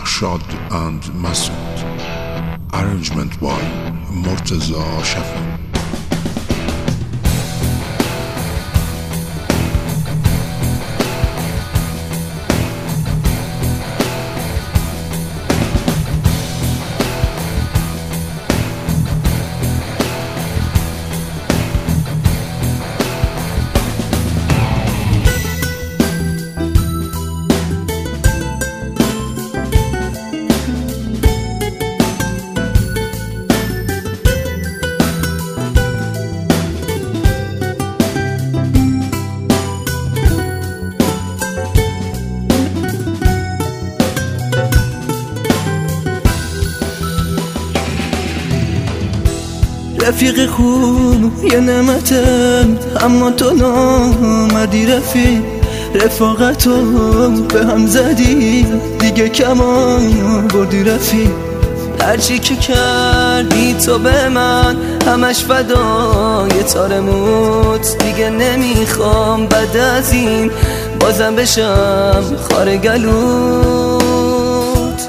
Mehshad and Masood. Arrangement by Murtaza Shafi. رفیق خوب یه نعمتم، اما تو نامدی رفیق. رفاقتو به هم زدی دیگه کمان بردی رفیق. هرچی که کردی تو به من همش فدای تار موت. دیگه نمیخوام بعد از این بازم بشم خار گلوت.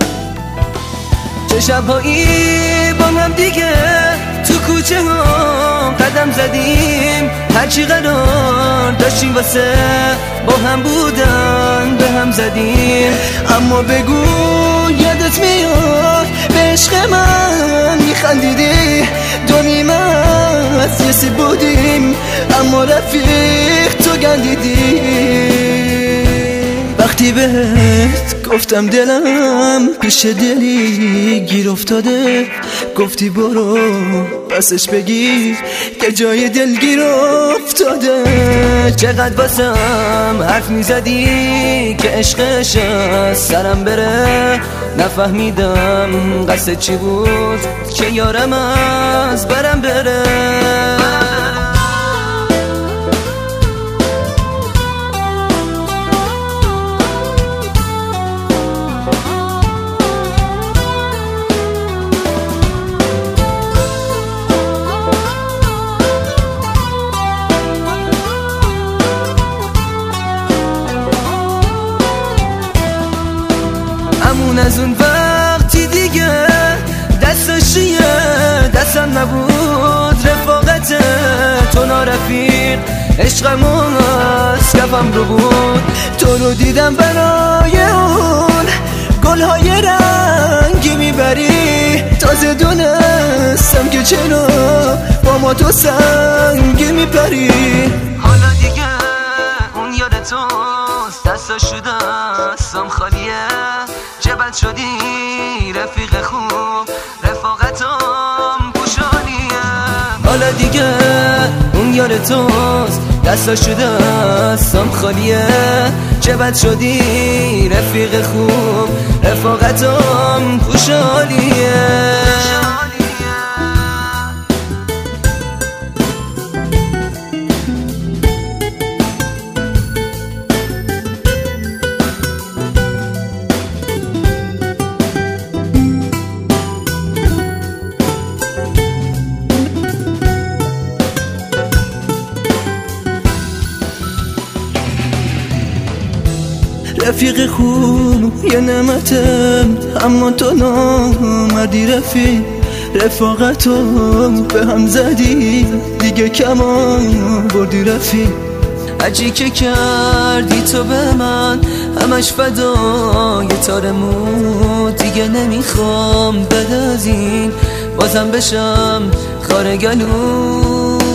چه شبهایی با هم دیگه تو کوچه ها قدم زدیم، هرچی قرار داشتیم واسه با هم بودن به هم زدیم. اما بگو یادت میاد به عشق من میخندیدی؟ دو نیمه از یه سیب بودیم اما رفیق تو گندیدی. وقتی بهت گفتم دلم پیش دلی گیر افتاده، گفتی برو پسش بگیر که جای دلگیر افتاده. چقدر واسم حرف میزدی که عشقش از سرم بره، نفهمیدم قصد چی بود که یارم از برم بره. همون از اون وقتی دیگه دستش روی دستم نبود. رفاقت تو نارفیق عشقم از کفم رو بود. تو رو دیدم برای اون گلهای رنگی میبری. تازه دونستم که چرا با ما تو سنگی میپری. حالا دیگه اون یاد توست، دستا شده دستم خالیه. چه بد شدی رفیق خوب، رفاقتم پوشانیه. حالا دیگه اون یار توست، دستا شده دستم خالیه. چه بد شدی رفیق خوب، رفاقتم پوشانیه. رفیق خوب یه نعمتم، اما تو نامدی رفیق. رفاقتو به هم زدی دیگه کمان بردی رفیق. هرچی که کردی تو به من همش فدای تار موت. دیگه نمیخوام بعد از این بازم بشم خار گلوت.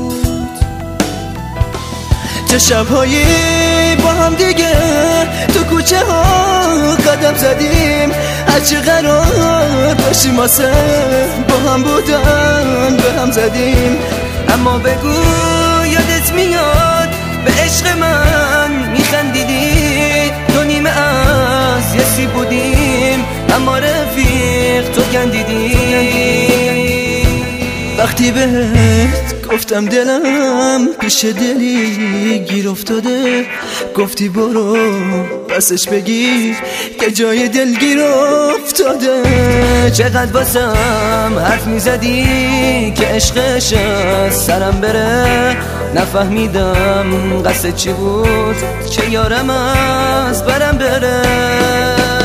چه شبهایی با هم دیگه تو کوچه ها قدم زدیم، هرچی قرار داشتیم واسه با هم بودن به هم زدیم. اما بگو یادت میاد به عشق من میخندیدی؟ دو نیمه از یه سیب بودیم اما رفیق تو گندیدی. وقتی بهت گفتم دلم پیش دلی گیر افتاده، گفتی برو پسش بگیر که جای دلگیر افتاده. چقدر واسم حرف میزدی که عشقش از سرم بره، نفهمیدم قصد چی بود که یارم از برم بره.